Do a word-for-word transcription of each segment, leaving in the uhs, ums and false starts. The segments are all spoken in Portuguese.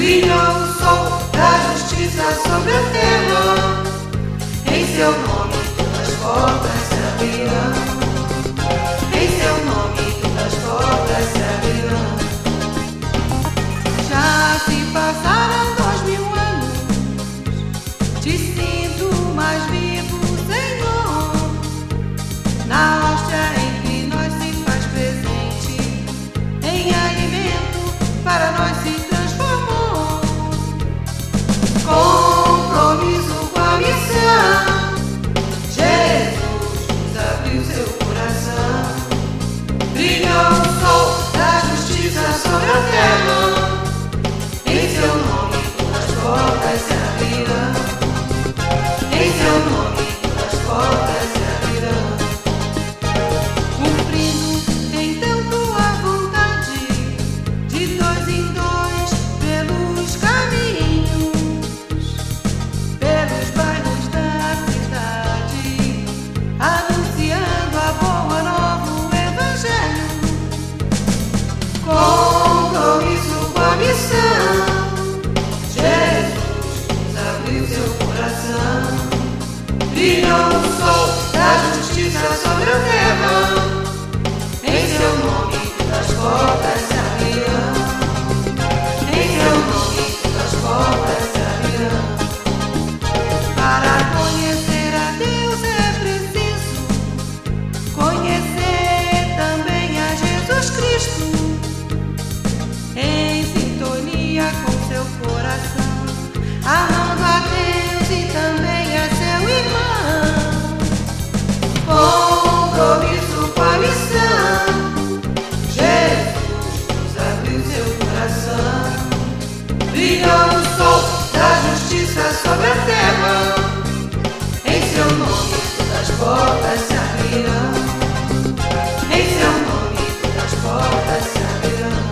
Brilhou o sol da justiça sobre a terra. Em seu nome todas as portas se abrirão. Em seu nome todas as portas se abrirão. Já se passaram dois mil anos, te sinto mais vivo, Senhor. Na hóstia em que nós se faz presente, em alimento para nós se transformou. Compromisso com a missão, Jesus nos abriu seu coração. Brilhou o sol da justiça sobre a terra. Em seu nome todas as portas se abrirão. Em seu nome todas as portas se abrirão. Cumprindo então tua vontade, de dois em dois pelos caminhos, pelos bairros da cidade, anunciando a boa nova, o Evangelho. Compromisso com a missão, Jesus nos abriu seu coração. Brilhou o sol da justiça sobre a terra. Em seu nome todas as portas se abrirão. Em seu nome todas as portas se abrirão. Para conhecer a Deus é preciso conhecer também a Jesus Cristo. Em sintonia com seu coração, amando a Deus e também a seu irmão. Compromisso com a missão, Jesus nos abriu seu coração. Brilhou o sol da justiça sobre a terra. Em seu nome todas as portas se abrirão. Em seu nome todas as portas se abrirão.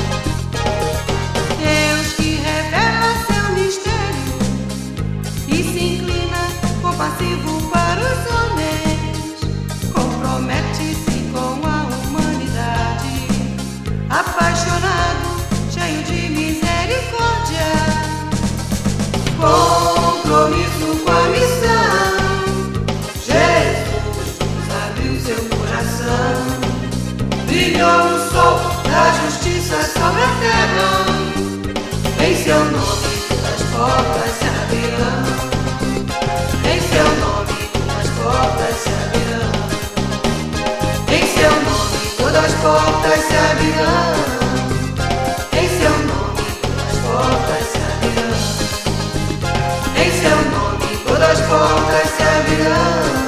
Deus que revela seu mistério e se inclina compassivo para os homens, compromete-se com a humanidade, apaixonado, cheio de misericórdia. Compromisso com a missão, Jesus nos abriu seu coração. Brilhou o sol da justiça sobre a terra. Em seu nome todas as portas se abrirão. Em seu nome todas as portas se abrirão. Em seu nome todas as portas se abrirão. Em seu nome todas as portas se abrirão. Em seu nome todas as portas se abrirão.